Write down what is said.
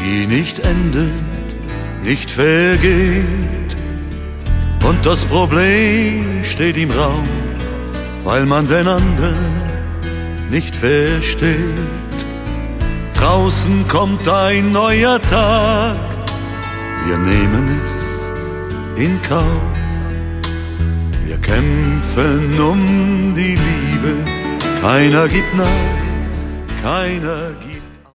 die nicht endet, nicht vergeht. Und das Problem steht im Raum, weil man den anderen nicht versteht. Draußen kommt ein neuer Tag, wir nehmen es in Kauf. Wir kämpfen um die Liebe, keiner gibt nach, keiner